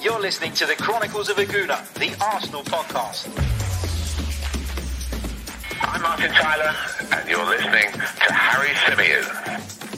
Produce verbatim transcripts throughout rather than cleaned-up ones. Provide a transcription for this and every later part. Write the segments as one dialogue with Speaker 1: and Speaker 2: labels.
Speaker 1: You're listening to the Chronicles of Aguna, the Arsenal podcast.
Speaker 2: I'm Martin Tyler, and you're listening to Harry Symeou.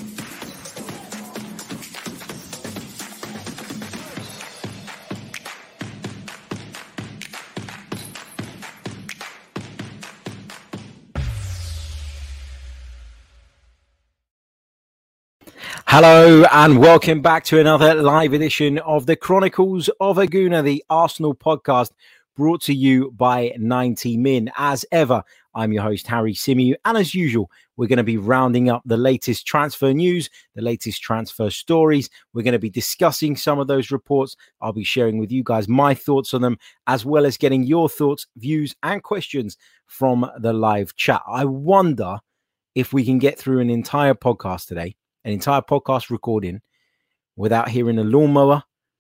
Speaker 3: Hello and welcome back to another live edition of the Chronicles of Aguna, the Arsenal podcast, brought to you by ninety min. As ever, I'm your host, Harry Symeou, and as usual, we're going to be rounding up the latest transfer news, the latest transfer stories. We're going to be discussing some of those reports. I'll be sharing with you guys my thoughts on them, as well as getting your thoughts, views, and questions from the live chat. I wonder if we can get through an entire podcast today, an entire podcast recording, without hearing a lawnmower,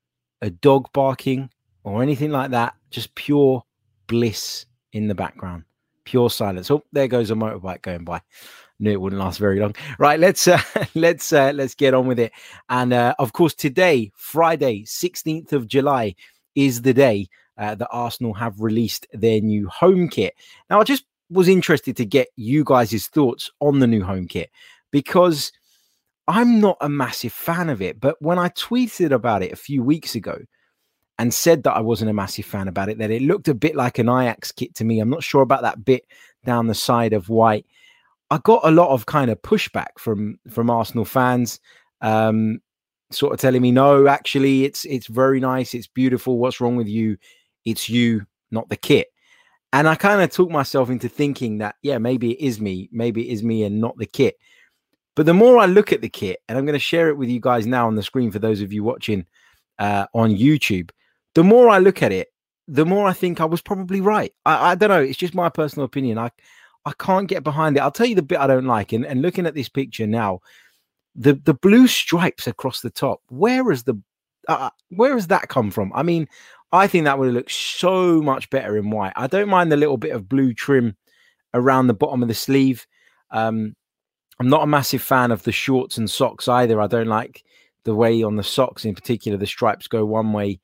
Speaker 3: a dog barking, or anything like that. Just pure bliss in the background, pure silence. Oh, there goes a motorbike going by. Knew it wouldn't last very long. Right, let's uh, let's uh, let's get on with it. And uh, of course, today, Friday, sixteenth of July, is the day uh, that Arsenal have released their new home kit. Now, I just was interested to get you guys' thoughts on the new home kit, because I'm not a massive fan of it, but when I tweeted about it a few weeks ago and said that I wasn't a massive fan about it, that it looked a bit like an Ajax kit to me. I'm not sure about that bit down the side of white. I got a lot of kind of pushback from, from Arsenal fans, um, sort of telling me, no, actually, it's it's very nice. It's beautiful. What's wrong with you? It's you, not the kit. And I kind of talked myself into thinking that, yeah, maybe it is me. Maybe it is me and not the kit. But the more I look at the kit, and I'm going to share it with you guys now on the screen for those of you watching uh, on YouTube, the more I look at it, the more I think I was probably right. I, I don't know. It's just my personal opinion. I I can't get behind it. I'll tell you the bit I don't like. And, and looking at this picture now, the, the blue stripes across the top, where is the uh, where has that come from? I mean, I think that would look so much better in white. I don't mind the little bit of blue trim around the bottom of the sleeve. Um, I'm not a massive fan of the shorts and socks either. I don't like the way on the socks in particular, the stripes go one way.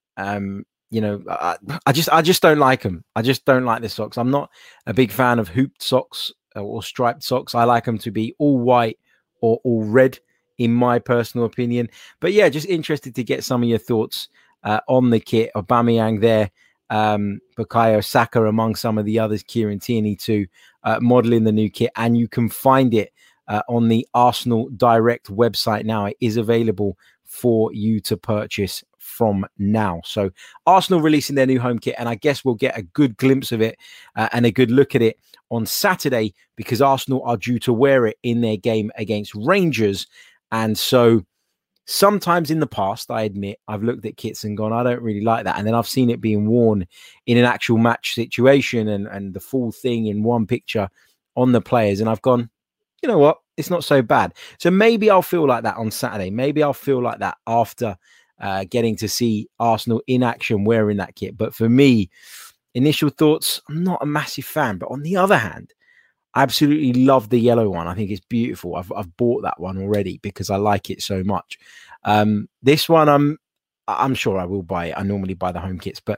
Speaker 3: Um, you know, I, I just I just don't like them. I just don't like the socks. I'm not a big fan of hooped socks or striped socks. I like them to be all white or all red, in my personal opinion. But yeah, just interested to get some of your thoughts uh, on the kit. Aubameyang there, um, Bukayo Saka among some of the others, Kieran Tierney too, uh, modeling the new kit. And you can find it Uh, on the Arsenal Direct website now. It is available for you to purchase from now. So Arsenal releasing their new home kit, and I guess we'll get a good glimpse of it uh, and a good look at it on Saturday, because Arsenal are due to wear it in their game against Rangers. And so sometimes in the past, I admit, I've looked at kits and gone, I don't really like that. And then I've seen it being worn in an actual match situation and, and the full thing in one picture on the players. And I've gone, you know what? It's not so bad. So maybe I'll feel like that on Saturday. Maybe I'll feel like that after uh, getting to see Arsenal in action wearing that kit. But for me, initial thoughts, I'm not a massive fan. But on the other hand, I absolutely love the yellow one. I think it's beautiful. I've I've bought that one already because I like it so much. Um, this one, I'm I'm sure I will buy it. I normally buy the home kits, but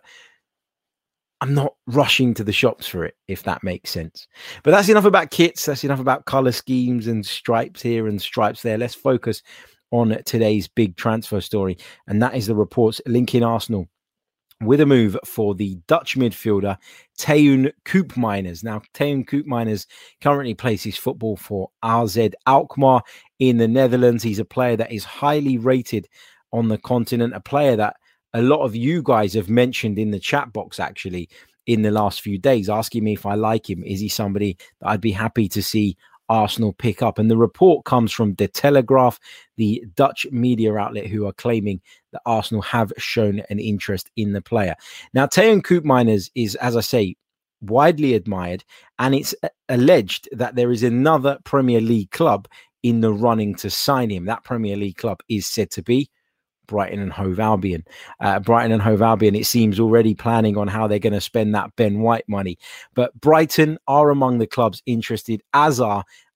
Speaker 3: I'm not rushing to the shops for it, if that makes sense. But that's enough about kits. That's enough about color schemes and stripes here and stripes there. Let's focus on today's big transfer story. And that is the reports linking Arsenal with a move for the Dutch midfielder, Teun Koopmeiners. Now, Teun Koopmeiners currently plays his football for A Z Alkmaar in the Netherlands. He's a player that is highly rated on the continent, a player that a lot of you guys have mentioned in the chat box, actually, in the last few days, asking me if I like him. Is he somebody that I'd be happy to see Arsenal pick up? And the report comes from De Telegraaf, the Dutch media outlet, who are claiming that Arsenal have shown an interest in the player. Now, Teun Koopmeiners is, as I say, widely admired, and it's alleged that there is another Premier League club in the running to sign him. That Premier League club is said to be Brighton and Hove Albion. Uh, Brighton and Hove Albion, it seems, already planning on how they're going to spend that Ben White money. But Brighton are among the clubs interested, as are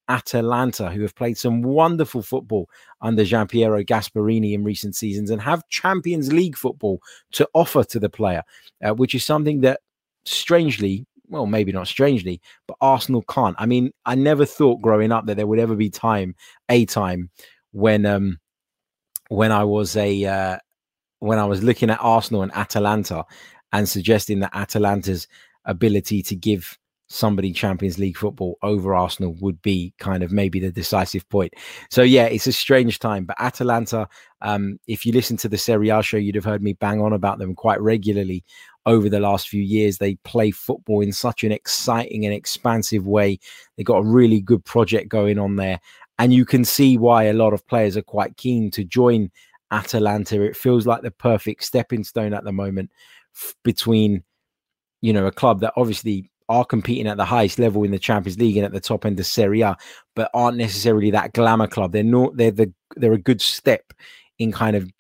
Speaker 3: Atalanta, who have played some wonderful football under Gianpiero Gasperini in recent seasons and have Champions League football to offer to the player, uh, which is something that strangely, well, maybe not strangely, but Arsenal can't. I mean, I never thought growing up that there would ever be time, a time when um, when I was a uh, when I was looking at Arsenal and Atalanta and suggesting that Atalanta's ability to give somebody Champions League football over Arsenal would be kind of maybe the decisive point. So yeah, it's a strange time, but Atalanta, um, if you listen to the Serie A show, you'd have heard me bang on about them quite regularly over the last few years. They play football in such an exciting and expansive way. They got a really good project going on there. And you can see why a lot of players are quite keen to join Atalanta. It feels like the perfect stepping stone at the moment f- between, you know, a club that obviously are competing at the highest level in the Champions League and at the top end of Serie A, but aren't necessarily that glamour club. They're not, they're the, they're a good step in kind of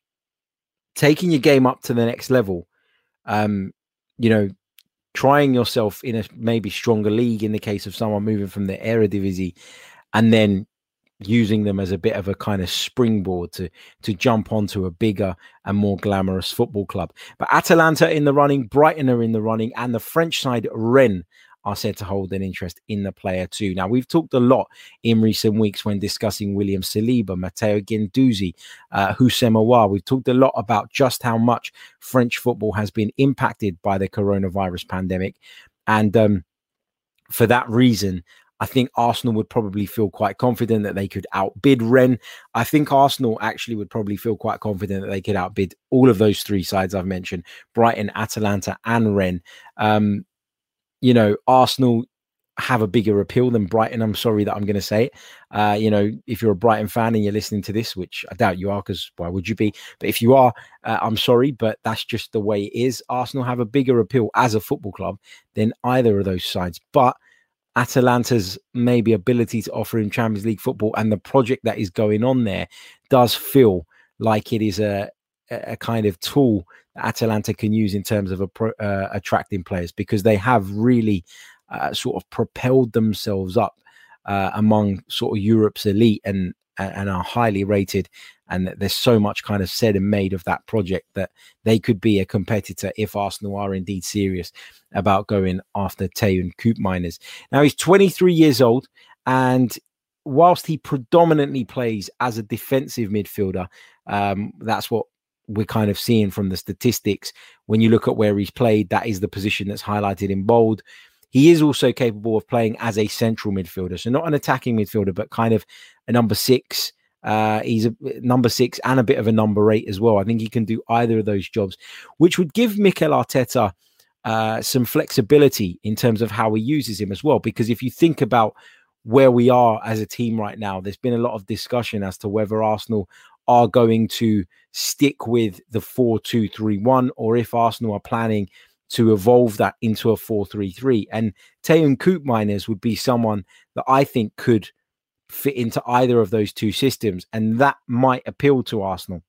Speaker 3: taking your game up to the next level. Um, you know, trying yourself in a maybe stronger league in the case of someone moving from the Eredivisie, and then using them as a bit of a kind of springboard to to jump onto a bigger and more glamorous football club. But Atalanta in the running, Brighton are in the running, and the French side Rennes are said to hold an interest in the player too. Now, we've talked a lot in recent weeks when discussing William Saliba, Matteo Guendouzi, uh, Houssem Aouar. We've talked a lot about just how much French football has been impacted by the coronavirus pandemic. And um, for that reason, I think Arsenal would probably feel quite confident that they could outbid Rennes. I think Arsenal actually would probably feel quite confident that they could outbid all of those three sides I've mentioned, Brighton, Atalanta, and Rennes. Um, you know, Arsenal have a bigger appeal than Brighton. I'm sorry that I'm going to say it. Uh, you know, if you're a Brighton fan and you're listening to this, which I doubt you are, because why would you be? But if you are, uh, I'm sorry, but that's just the way it is. Arsenal have a bigger appeal as a football club than either of those sides. But Atalanta's maybe ability to offer him Champions League football and the project that is going on there does feel like it is a, a kind of tool that Atalanta can use in terms of a pro, uh, attracting players, because they have really uh, sort of propelled themselves up uh, among sort of Europe's elite and and are highly rated. And there's so much kind of said and made of that project that they could be a competitor if Arsenal are indeed serious about going after Teun Koopmeiners. Now, he's twenty-three years old, and whilst he predominantly plays as a defensive midfielder, um, that's what we're kind of seeing from the statistics. When you look at where he's played, that is the position that's highlighted in bold. He is also capable of playing as a central midfielder, so not an attacking midfielder, but kind of a number six. Uh, he's a number six and a bit of a number eight as well. I think he can do either of those jobs, which would give Mikel Arteta uh, some flexibility in terms of how he uses him as well. Because if you think about where we are as a team right now, there's been a lot of discussion as to whether Arsenal are going to stick with the four two three one or if Arsenal are planning to evolve that into a four three three. And Teun Koopmeiners would be someone that I think could fit into either of those two systems, and that might appeal to Arsenal.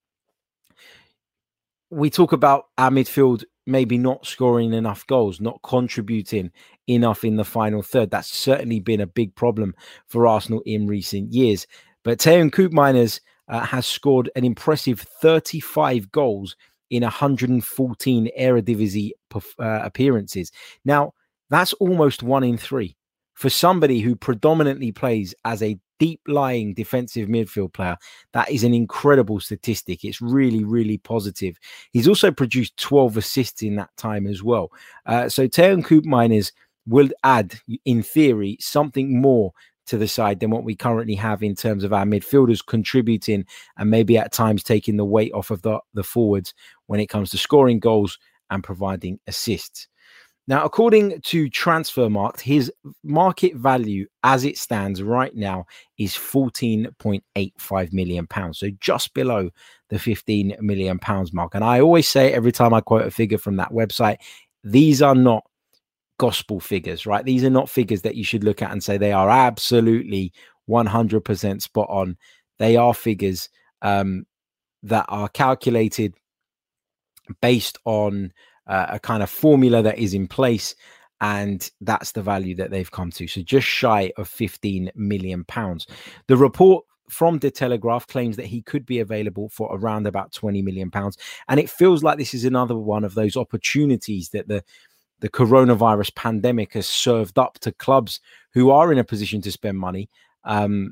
Speaker 3: We talk about our midfield maybe not scoring enough goals, not contributing enough in the final third. That's certainly been a big problem for Arsenal in recent years. But Teun Koopmeiners uh, has scored an impressive thirty-five goals in one hundred fourteen Eredivisie uh, appearances. Now, that's almost one in three. For somebody who predominantly plays as a deep-lying defensive midfield player, that is an incredible statistic. It's really, really positive. He's also produced twelve assists in that time as well. Uh, so Teun Koopmeiners will add, in theory, something more to the side than what we currently have in terms of our midfielders contributing and maybe at times taking the weight off of the, the forwards when it comes to scoring goals and providing assists. Now, according to Transfermarkt, his market value as it stands right now is fourteen point eight five million pounds. So just below the fifteen million pounds mark. And I always say every time I quote a figure from that website, these are not gospel figures, right? These are not figures that you should look at and say they are absolutely one hundred percent spot on. They are figures um, that are calculated based on Uh, a kind of formula that is in place And that's the value that they've come to. So just shy of fifteen million pounds. The report from the Telegraph claims that he could be available for around about twenty million pounds. And it feels like this is another one of those opportunities that the, the coronavirus pandemic has served up to clubs who are in a position to spend money. Um,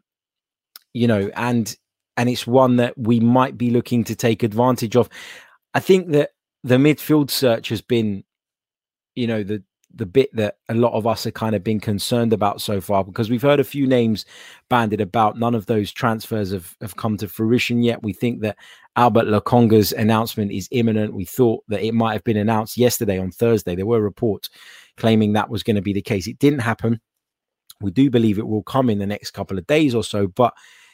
Speaker 3: you know, and and it's one that we might be looking to take advantage of. I think that the midfield search has been, you know, the the bit that a lot of us are kind of been concerned about so far, because we've heard a few names bandied about. None of those transfers have, have come to fruition yet. We think that Albert Lokonga's announcement is imminent. We thought that it might have been announced yesterday on Thursday. There were reports claiming that was going to be the case. It didn't happen. We do believe it will come in the next couple of days or so, but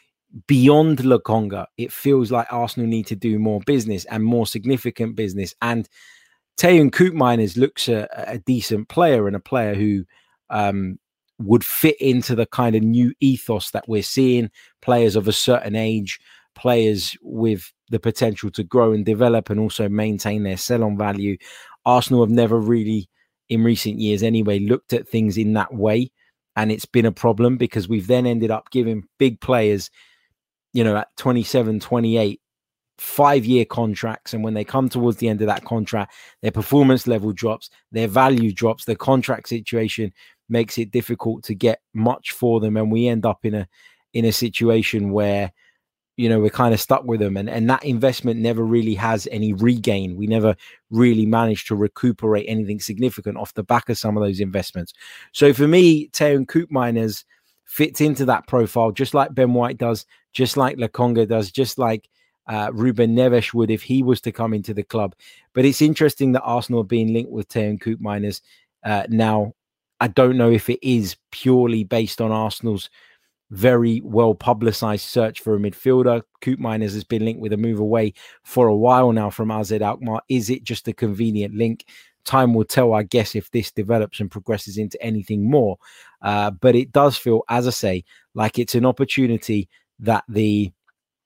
Speaker 3: beyond Lokonga, it feels like Arsenal need to do more business and more significant business. And Teun Koopmeiners looks a, a decent player, and a player who um, would fit into the kind of new ethos that we're seeing. Players of a certain age, players with the potential to grow and develop and also maintain their sell-on value. Arsenal have never really, in recent years anyway, looked at things in that way. And it's been a problem because we've then ended up giving big players, you know, at twenty-seven, twenty-eight, five-year contracts, and when they come towards the end of that contract, their performance level drops, their value drops, the contract situation makes it difficult to get much for them, and we end up in a in a situation where, you know, we're kind of stuck with them, and and that investment never really has any regain. We never really managed to recuperate anything significant off the back of some of those investments. So for me, Teun Koopmeiners fits into that profile, just like Ben White does, just like Lokonga does, just like Uh, Ruben Neves would if he was to come into the club. But it's interesting that Arsenal are being linked with Teun Koopmeiners. Uh, now, I don't know if it is purely based on Arsenal's very well publicized search for a midfielder. Koopmeiners has been linked with a move away for a while now from A Z Alkmaar. Is it just a convenient link? Time will tell, I guess, if this develops and progresses into anything more. Uh, but it does feel, as I say, like it's an opportunity that the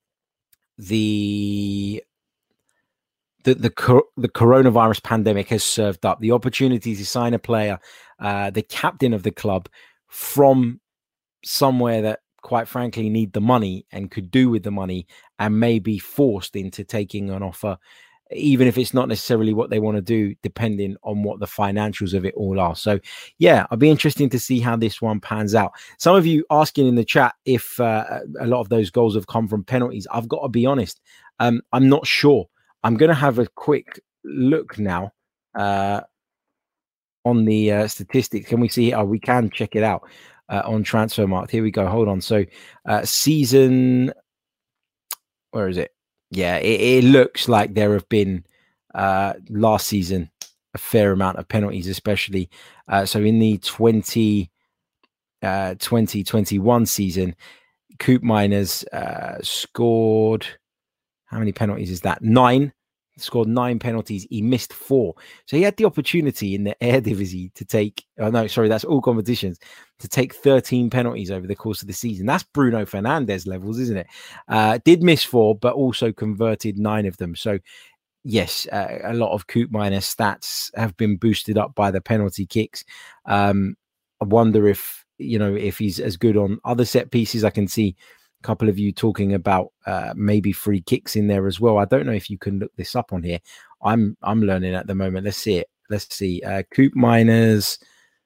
Speaker 3: the the the, the coronavirus pandemic has served up. The opportunity to sign a player, uh, the captain of the club, from somewhere that, quite frankly, need the money and could do with the money, and may be forced into taking an offer, even if it's not necessarily what they want to do, depending on what the financials of it all are. So, yeah, I'll be interesting to see how this one pans out. Some of you asking in the chat if uh, a lot of those goals have come from penalties. I've got to be honest. Um, I'm not sure. I'm going to have a quick look now uh, on the uh, statistics. Can we see? Oh, we can check it out uh, on Transfermarkt. Here we go. Hold on. So, uh, season, where is it? Yeah, it, it looks like there have been uh, last season a fair amount of penalties, especially. Uh, so in the twenty twenty-one season, Koopmeiners uh, scored, how many penalties is that? Nine. Scored nine penalties. He missed four. So he had the opportunity in the Eredivisie to take, oh no, sorry, that's all competitions, to take thirteen penalties over the course of the season. That's Bruno Fernandes levels, isn't it? Uh, did miss four, but also converted nine of them. So yes, uh, a lot of Koopmeiners stats have been boosted up by the penalty kicks. Um, I wonder if, you know, if he's as good on other set pieces. I can see a couple of you talking about uh, maybe free kicks in there as well. I don't know if you can look this up on here. I'm I'm learning at the moment. Let's see it. Let's see. Uh, Koopmeiners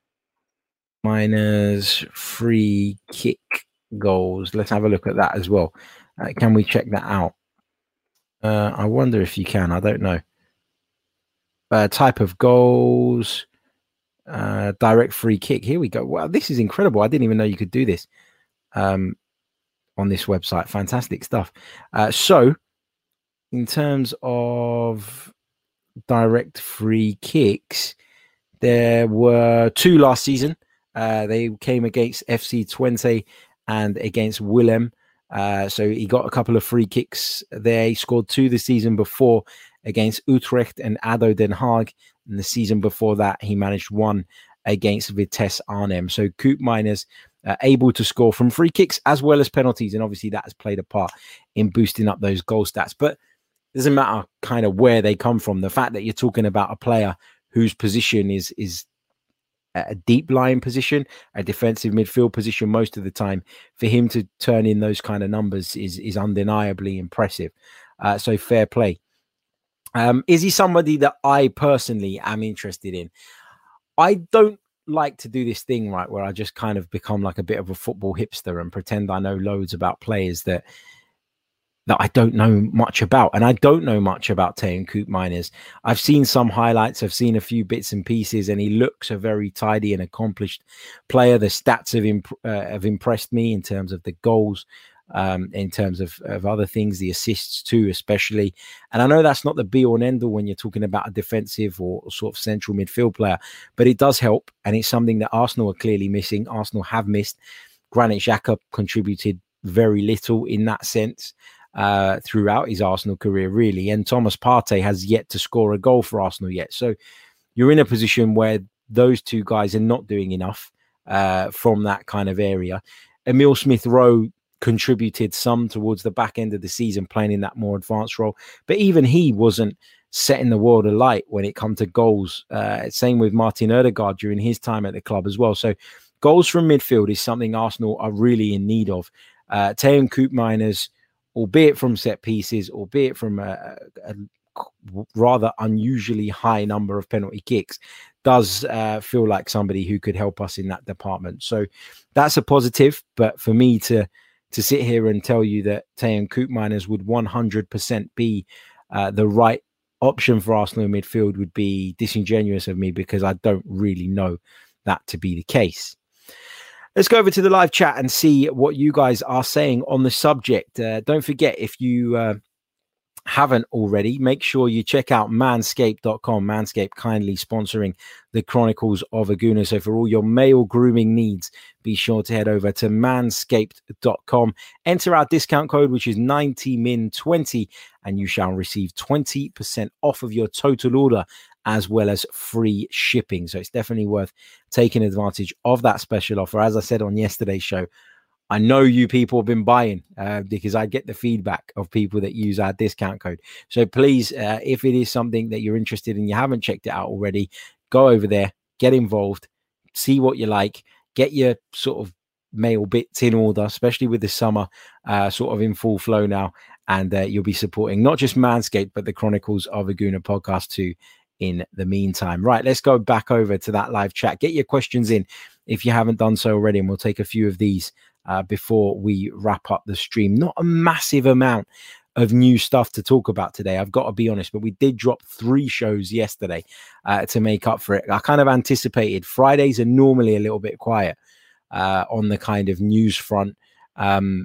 Speaker 3: miners free kick goals. Let's have a look at that as well. Uh, can we check that out? Uh, I wonder if you can. I don't know. Uh, type of goals. Uh, direct free kick. Here we go. Wow, this is incredible. I didn't even know you could do this. Um, on this website. Fantastic stuff. Uh, so in terms of direct free kicks, there were two last season. Uh, they came against F C Twente and against Willem. Uh, so he got a couple of free kicks there. He scored two the season before against Utrecht and A D O Den Haag. And the season before that, he managed one against Vitesse Arnhem. So Koopmeiners Uh, able to score from free kicks as well as penalties, and obviously that has played a part in boosting up those goal stats. But it doesn't matter kind of where they come from. The fact that you're talking about a player whose position is is a deep lying position, a defensive midfield position most of the time. For him to turn in those kind of numbers is is undeniably impressive. Uh, so fair play. Um, is he somebody that I personally am interested in? I don't like to do this thing, right, where I just kind of become like a bit of a football hipster and pretend I know loads about players that that I don't know much about. And I don't know much about Teun Koopmeiners. I've seen some highlights. I've seen a few bits and pieces, and he looks a very tidy and accomplished player. The stats have, imp- uh, have impressed me in terms of the goals, um, in terms of, of other things, the assists too, especially. And I know that's not the be all and end all when you're talking about a defensive or sort of central midfield player, but it does help. And it's something that Arsenal are clearly missing. Arsenal have missed. Granit Xhaka contributed very little in that sense uh throughout his Arsenal career, really, and Thomas Partey has yet to score a goal for Arsenal yet. So you're in a position where those two guys are not doing enough uh from that kind of area. Emile Smith-Rowe contributed some towards the back end of the season, playing in that more advanced role, but even he wasn't setting the world alight when it come to goals. Uh same with Martin Odegaard during his time at the club as well. So goals from midfield is something Arsenal are really in need of. uh Teun Koopmeiners, albeit from set pieces, albeit from a, a rather unusually high number of penalty kicks, does uh, feel like somebody who could help us in that department. So that's a positive. But for me to to sit here and tell you that Teun Koopmeiners would one hundred percent be uh, the right option for Arsenal in midfield would be disingenuous of me, because I don't really know that to be the case. Let's go over to the live chat and see what you guys are saying on the subject. Uh, don't forget, if you uh, haven't already, make sure you check out manscaped dot com. Manscaped kindly sponsoring the Chronicles of a Gooner. So for all your male grooming needs, be sure to head over to manscaped dot com. Enter our discount code, which is ninety min twenty, and you shall receive twenty percent off of your total order, as well as free shipping. So it's definitely worth taking advantage of that special offer. As I said on yesterday's show, I know you people have been buying uh, because I get the feedback of people that use our discount code. So please, uh, if it is something that you're interested in, you haven't checked it out already, go over there, get involved, see what you like, get your sort of male bits in order, especially with the summer uh, sort of in full flow now. And uh, you'll be supporting not just Manscaped, but the Chronicles of a Gooner podcast too in the meantime. Right, let's go back over to that live chat. Get your questions in if you haven't done so already, and we'll take a few of these uh, before we wrap up the stream. Not a massive amount of new stuff to talk about today, I've got to be honest, but we did drop three shows yesterday uh, to make up for it. I kind of anticipated Fridays are normally a little bit quiet uh, on the kind of news front um,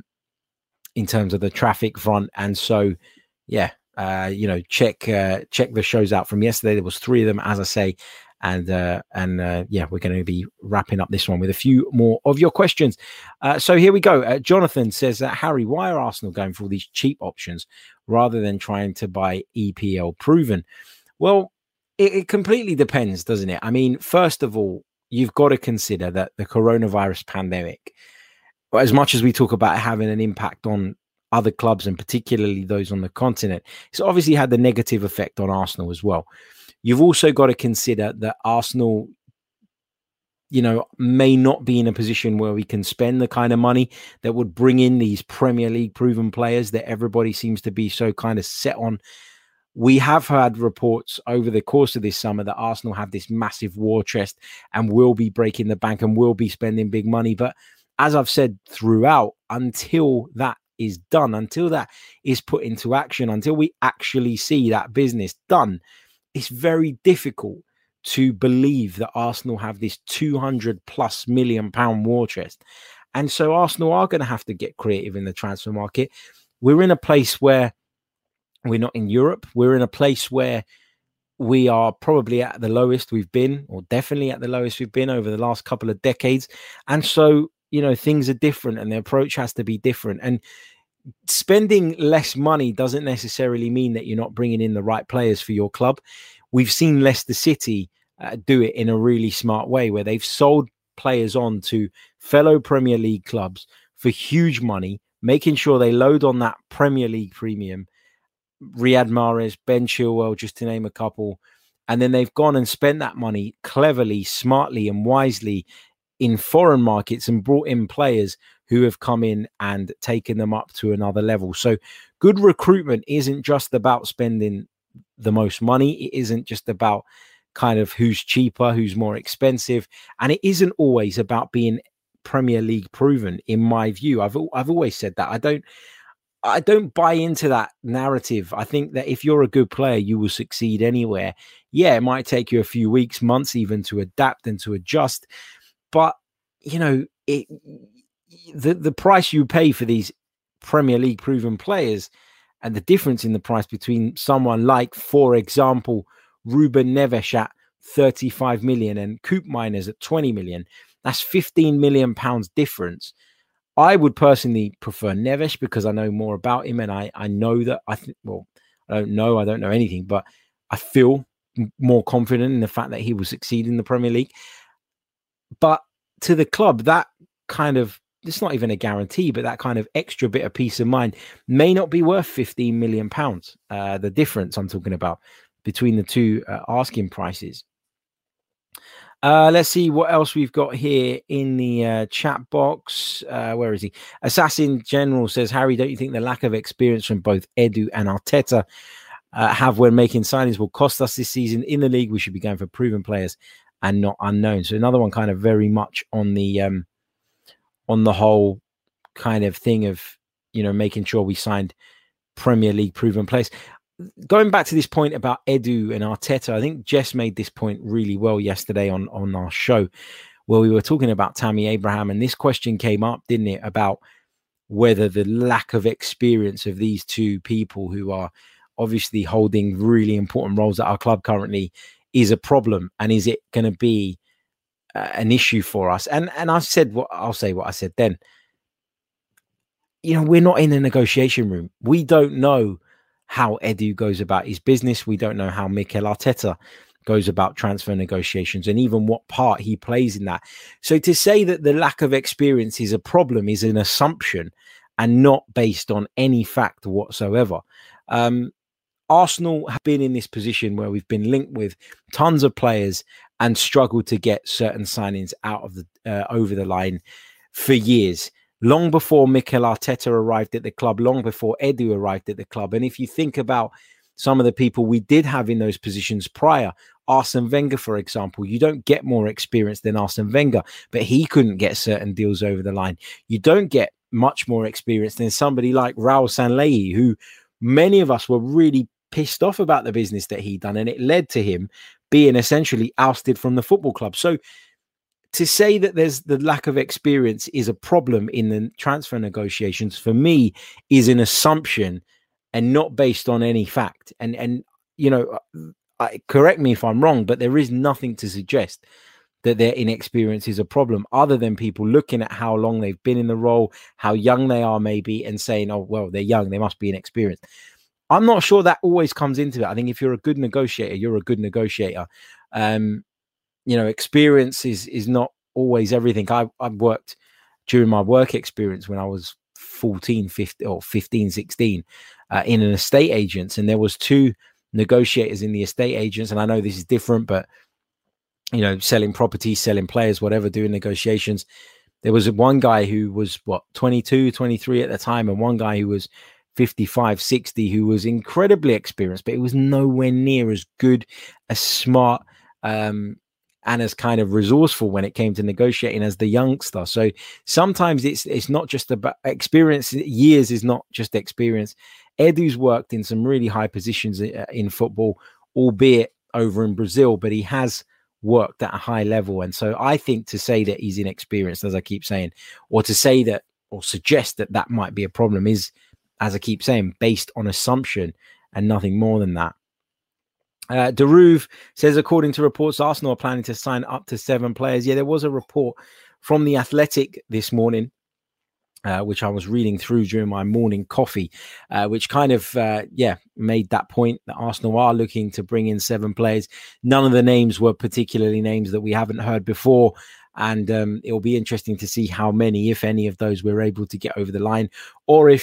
Speaker 3: in terms of the traffic front. And so, yeah, Uh, you know, check uh, check the shows out from yesterday. There was three of them, as I say, and uh, and uh, yeah, we're going to be wrapping up this one with a few more of your questions. Uh, so here we go. Uh, Jonathan says that, Harry, why are Arsenal going for all these cheap options rather than trying to buy E P L proven? Well, it, it completely depends, doesn't it? I mean, first of all, you've got to consider that the coronavirus pandemic, as much as we talk about having an impact on other clubs and particularly those on the continent, it's obviously had the negative effect on Arsenal as well. You've also got to consider that Arsenal, you know, may not be in a position where we can spend the kind of money that would bring in these Premier League proven players that everybody seems to be so kind of set on. We have had reports over the course of this summer that Arsenal have this massive war chest and will be breaking the bank and will be spending big money. But as I've said throughout, until that is done, until that is put into action, until we actually see that business done, it's very difficult to believe that Arsenal have this two hundred plus million pound war chest. And so Arsenal are going to have to get creative in the transfer market. We're in a place where we're not in Europe. We're in a place where we are probably at the lowest we've been, or definitely at the lowest we've been over the last couple of decades. And so, you know, things are different and the approach has to be different. And spending less money doesn't necessarily mean that you're not bringing in the right players for your club. We've seen Leicester City uh, do it in a really smart way, where they've sold players on to fellow Premier League clubs for huge money, making sure they load on that Premier League premium. Riyad Mahrez, Ben Chilwell, just to name a couple. And then they've gone and spent that money cleverly, smartly, and wisely in foreign markets and brought in players who have come in and taken them up to another level. So good recruitment isn't just about spending the most money. It isn't just about kind of who's cheaper, who's more expensive. And it isn't always about being Premier League proven, in my view. I've I've always said that. I don't I don't buy into that narrative. I think that if you're a good player, you will succeed anywhere. Yeah, it might take you a few weeks, months even to adapt and to adjust. But, you know, it the, the price you pay for these Premier League proven players and the difference in the price between someone like, for example, Ruben Neves at thirty-five million and Coop Miners at twenty million, that's fifteen million pounds difference. I would personally prefer Neves because I know more about him and I, I know that I think, well, I don't know, I don't know anything, but I feel more confident in the fact that he will succeed in the Premier League. But to the club, that kind of, it's not even a guarantee, but that kind of extra bit of peace of mind may not be worth fifteen million pounds. Uh, the difference I'm talking about between the two uh, asking prices. Uh, let's see what else we've got here in the uh, chat box. Uh, where is he? Assassin General says, Harry, don't you think the lack of experience from both Edu and Arteta uh, have when making signings will cost us this season in the league? We should be going for proven players and not unknown. So another one kind of very much on the um, on the whole kind of thing of, you know, making sure we signed Premier League proven players. Going back to this point about Edu and Arteta, I think Jess made this point really well yesterday on, on our show where we were talking about Tammy Abraham. And this question came up, didn't it, about whether the lack of experience of these two people who are obviously holding really important roles at our club currently is a problem. And is it going to be uh, an issue for us? And and I said what I'll say what I said then. You know, we're not in a negotiation room. We don't know how Edu goes about his business. We don't know how Mikel Arteta goes about transfer negotiations and even what part he plays in that. So to say that the lack of experience is a problem is an assumption and not based on any fact whatsoever. Um, Arsenal have been in this position where we've been linked with tons of players and struggled to get certain signings out of the uh, over the line for years. Long before Mikel Arteta arrived at the club, long before Edu arrived at the club. And if you think about some of the people we did have in those positions prior, Arsene Wenger, for example, you don't get more experience than Arsene Wenger, but he couldn't get certain deals over the line. You don't get much more experience than somebody like Raul Sanllehi, who many of us were really pissed off about the business that he'd done, and it led to him being essentially ousted from the football club. So to say that there's the lack of experience is a problem in the transfer negotiations, for me, is an assumption and not based on any fact. And, and you know, I, correct me if I'm wrong, but there is nothing to suggest that their inexperience is a problem other than people looking at how long they've been in the role, how young they are maybe, and saying, oh, well, they're young, they must be inexperienced. I'm not sure that always comes into it. I think if you're a good negotiator, you're a good negotiator. Um, you know, experience is is not always everything. I, I've worked during my work experience when I was fourteen, fifteen, or fifteen, sixteen uh, in an estate agents, and there was two negotiators in the estate agents. And I know this is different, but, you know, selling properties, selling players, whatever, doing negotiations. There was one guy who was, what, twenty-two, twenty-three at the time, and one guy who was fifty-five, sixty, who was incredibly experienced, but it was nowhere near as good, as smart, um, and as kind of resourceful when it came to negotiating as the youngster. So sometimes it's it's not just about experience. Years is not just experience. Edu's worked in some really high positions in football, albeit over in Brazil, but he has worked at a high level. And so I think to say that he's inexperienced, as I keep saying, or to say that or suggest that that might be a problem is, as I keep saying, based on assumption and nothing more than that. Uh, Deruve says, according to reports, Arsenal are planning to sign up to seven players. Yeah, there was a report from The Athletic this morning, uh, which I was reading through during my morning coffee, uh, which kind of, uh, yeah, made that point that Arsenal are looking to bring in seven players. None of the names were particularly names that we haven't heard before. And um, it will be interesting to see how many, if any, of those we're able to get over the line, or if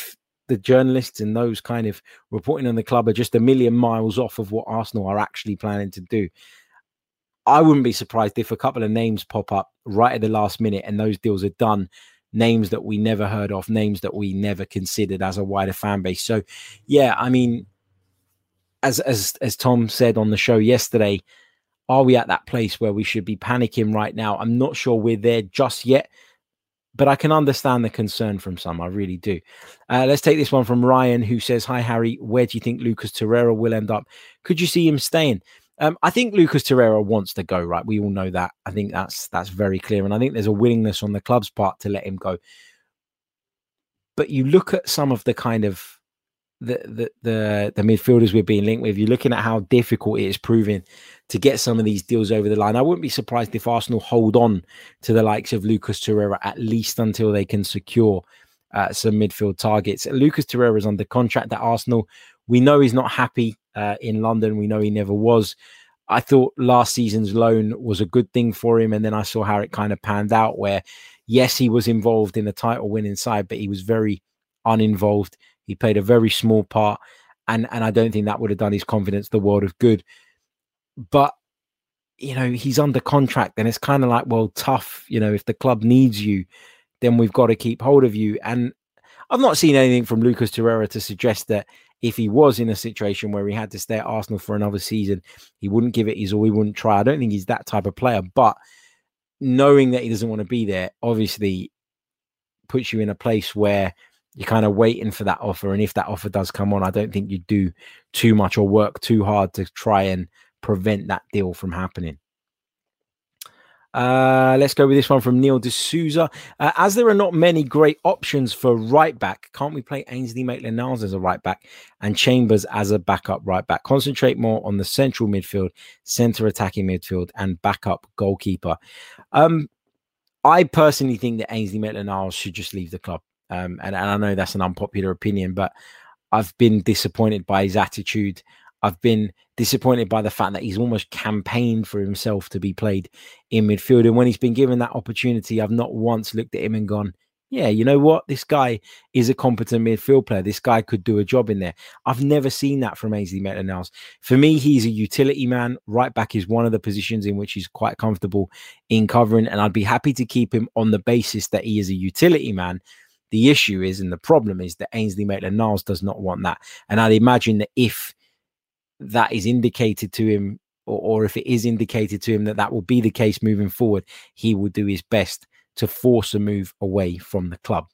Speaker 3: the journalists and those kind of reporting on the club are just a million miles off of what Arsenal are actually planning to do. I wouldn't be surprised if a couple of names pop up right at the last minute and those deals are done. Names that we never heard of, names that we never considered as a wider fan base. So, yeah, I mean, as as as Tom said on the show yesterday, are we at that place where we should be panicking right now? I'm not sure we're there just yet, but I can understand the concern from some. I really do. Uh, let's take this one from Ryan, who says, "Hi, Harry. Where do you think Lucas Torreira will end up? Could you see him staying?" Um, I think Lucas Torreira wants to go, right? We all know that. I think that's that's very clear. And I think there's a willingness on the club's part to let him go. But you look at some of the kind of the the the, the midfielders we're being linked with, you're looking at how difficult it is proving to get some of these deals over the line. I wouldn't be surprised if Arsenal hold on to the likes of Lucas Torreira at least until they can secure uh, some midfield targets. Lucas Torreira is under contract at Arsenal. We know he's not happy uh, in London. We know he never was. I thought last season's loan was a good thing for him. And then I saw how it kind of panned out where, yes, he was involved in the title winning side, but he was very uninvolved. He played a very small part. And, and I don't think that would have done his confidence the world of good. But, you know, he's under contract and it's kind of like, well, tough. You know, if the club needs you, then we've got to keep hold of you. And I've not seen anything from Lucas Torreira to suggest that if he was in a situation where he had to stay at Arsenal for another season, he wouldn't give it his all, he wouldn't try. I don't think he's that type of player, but knowing that he doesn't want to be there obviously puts you in a place where you're kind of waiting for that offer. And if that offer does come on, I don't think you do too much or work too hard to try and prevent that deal from happening. Uh, let's go with this one from Neil D'Souza. Uh, as there are not many great options for right back, can't we play Ainsley Maitland-Niles as a right back and Chambers as a backup right back? Concentrate more on the central midfield, centre attacking midfield, and backup goalkeeper. Um, I personally think that Ainsley Maitland-Niles should just leave the club. Um, and, and I know that's an unpopular opinion, but I've been disappointed by his attitude. I've been disappointed by the fact that he's almost campaigned for himself to be played in midfield. And when he's been given that opportunity, I've not once looked at him and gone, yeah, you know what? This guy is a competent midfield player. This guy could do a job in there. I've never seen that from Ainsley Maitland-Niles. For me, he's a utility man. Right back is one of the positions in which he's quite comfortable in covering. And I'd be happy to keep him on the basis that he is a utility man. The issue is, and the problem is that Ainsley Maitland-Niles does not want that. And I'd imagine that if that is indicated to him, or, or if it is indicated to him that that will be the case moving forward, he will do his best to force a move away from the club.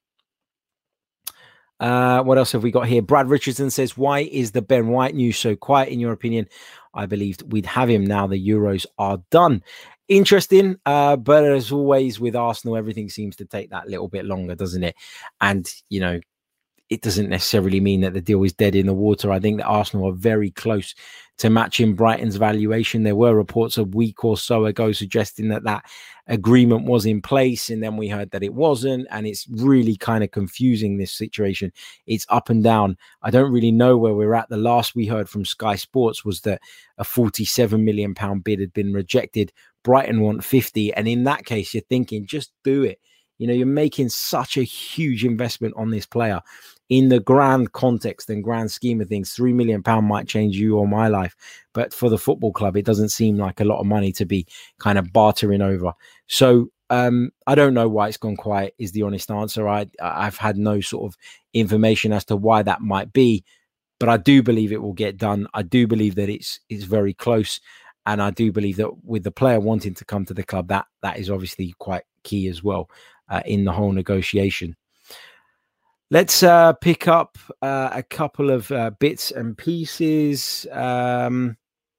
Speaker 3: Uh, what else have we got here? Brad Richardson says, why is the Ben White news so quiet in your opinion? I believed we'd have him now the Euros are done. Interesting, uh, but as always with Arsenal, everything seems to take that little bit longer, doesn't it? And, you know, it doesn't necessarily mean that the deal is dead in the water. I think that Arsenal are very close to matching Brighton's valuation. There were reports a week or so ago suggesting that that agreement was in place, and then we heard that it wasn't, and it's really kind of confusing, this situation. It's up and down. I don't really know where we're at. The last we heard from Sky Sports was that a forty-seven million pounds bid had been rejected. Brighton want fifty, and in that case, you're thinking, just do it. You know, you're making such a huge investment on this player. In the grand context and grand scheme of things, three million pounds might change you or my life. But for the football club, it doesn't seem like a lot of money to be kind of bartering over. So um, I don't know why it's gone quiet is the honest answer. I, I've had no sort of information as to why that might be. But I do believe it will get done. I do believe that it's it's very close. And I do believe that with the player wanting to come to the club, that that is obviously quite key as well uh, in the whole negotiation. Let's uh, pick up uh, a couple of uh, bits and pieces. Um,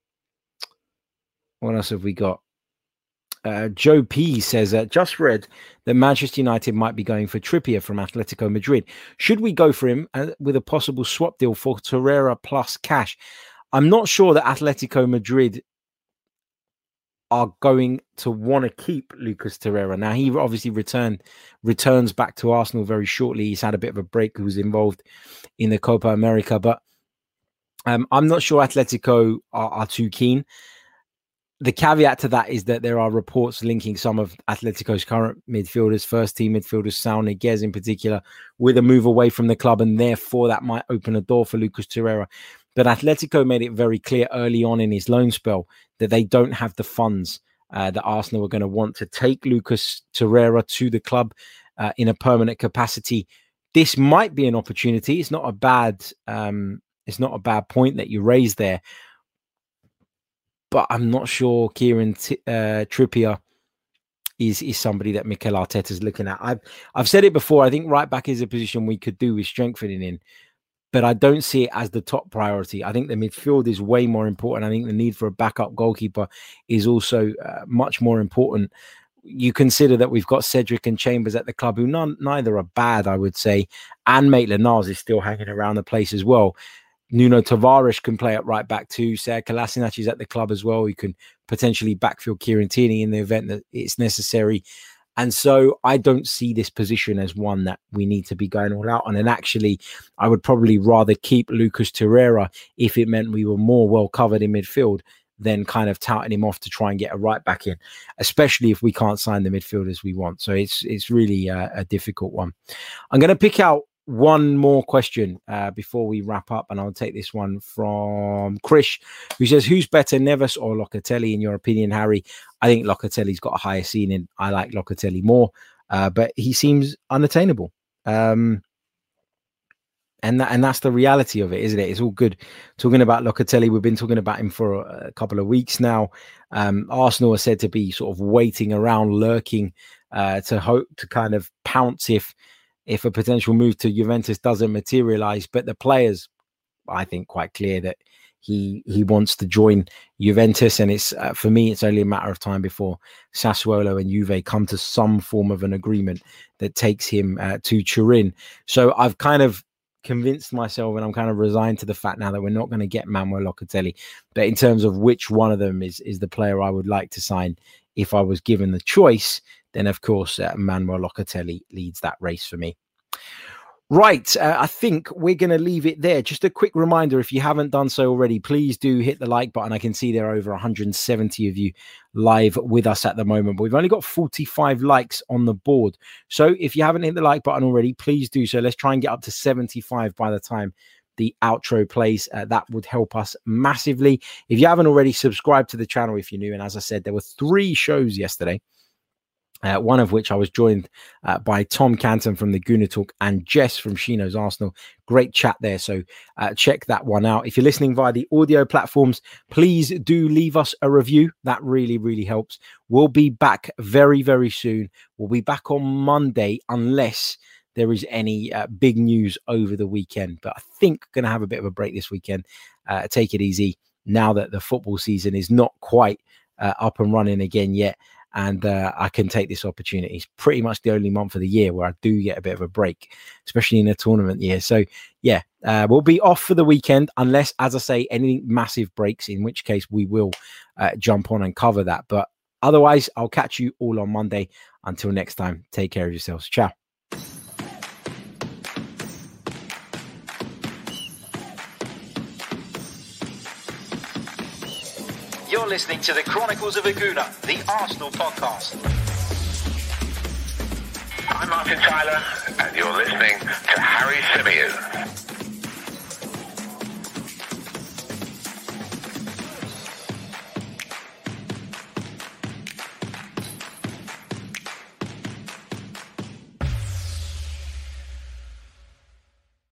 Speaker 3: what else have we got? Uh, Joe P says, uh, just read that Manchester United might be going for Trippier from Atletico Madrid. Should we go for him uh, with a possible swap deal for Torreira plus cash? I'm not sure that Atletico Madrid are going to want to keep Lucas Torreira. Now, he obviously returned, returns back to Arsenal very shortly. He's had a bit of a break. He was involved in the Copa America, but um, I'm not sure Atletico are, are too keen. the caveat to that is that there are reports linking some of Atletico's current midfielders, first team midfielders, Saul Niguez in particular, with a move away from the club, and therefore that might open a door for Lucas Torreira. But Atletico made it very clear early on in his loan spell that they don't have the funds uh, that Arsenal are going to want to take Lucas Torreira to the club uh, in a permanent capacity. This might be an opportunity. It's not a bad, um, it's not a bad point that you raised there. But I'm not sure Kieran T- uh, Trippier is is somebody that Mikel Arteta is looking at. I've I've said it before. I think right back is a position we could do with strengthening in, but I don't see it as the top priority. I think the midfield is way more important. I think the need for a backup goalkeeper is also uh, much more important. You consider that we've got Cedric and Chambers at the club, who none, neither are bad, I would say, and Maitland-Niles is still hanging around the place as well. Nuno Tavares can play at right back too. Sead Kolasinac is at the club as well. He can potentially backfill Kieran Tierney in the event that it's necessary. And so I don't see this position as one that we need to be going all out on. And actually, I would probably rather keep Lucas Torreira if it meant we were more well covered in midfield than kind of touting him off to try and get a right back in, especially if we can't sign the midfielders we want. So it's it's really a, a difficult one. I'm going to pick out one more question uh, before we wrap up, and I'll take this one from Krish, who says, who's better, Neves or Locatelli in your opinion, Harry? I think Locatelli's got a higher ceiling. I like Locatelli more, uh, but he seems unattainable. Um, and, that, and that's the reality of it, isn't it? It's all good talking about Locatelli. We've been talking about him for a, a couple of weeks now. Um, Arsenal are said to be sort of waiting around, lurking uh, to hope to kind of pounce if if a potential move to Juventus doesn't materialize. But the players, I think, quite clear that he he wants to join Juventus, and it's uh, for me, it's only a matter of time before Sassuolo and Juve come to some form of an agreement that takes him uh, to Turin. So I've kind of convinced myself, and I'm kind of resigned to the fact now that we're not going to get Manuel Locatelli. But in terms of which one of them is is the player I would like to sign if I was given the choice, then of course uh, Manuel Locatelli leads that race for me. Right, uh, I think we're going to leave it there. Just a quick reminder, if you haven't done so already, please do hit the like button. I can see there are over one hundred seventy of you live with us at the moment, but we've only got forty-five likes on the board. So if you haven't hit the like button already, please do so. Let's try and get up to seventy-five by the time the outro plays. Uh, that would help us massively. If you haven't already, subscribed to the channel if you're new. And as I said, there were three shows yesterday. Uh, one of which I was joined uh, by Tom Canton from the Gooner Talk and Jess from Shino's Arsenal. Great chat there. So uh, check that one out. If you're listening via the audio platforms, please do leave us a review. That really, really helps. We'll be back very, very soon. We'll be back on Monday unless there is any uh, big news over the weekend. But I think going to have a bit of a break this weekend. Uh, take it easy now that the football season is not quite uh, up and running again yet. And uh, I can take this opportunity. It's pretty much the only month of the year where I do get a bit of a break, especially in a tournament year. So, yeah, uh, we'll be off for the weekend unless, as I say, anything massive breaks, in which case we will uh, jump on and cover that. But otherwise, I'll catch you all on Monday. Until next time, take care of yourselves. Ciao.
Speaker 1: You're listening to the Chronicles of Aguna, the Arsenal podcast.
Speaker 2: I'm Martin Tyler, and you're listening to Harry Symeou.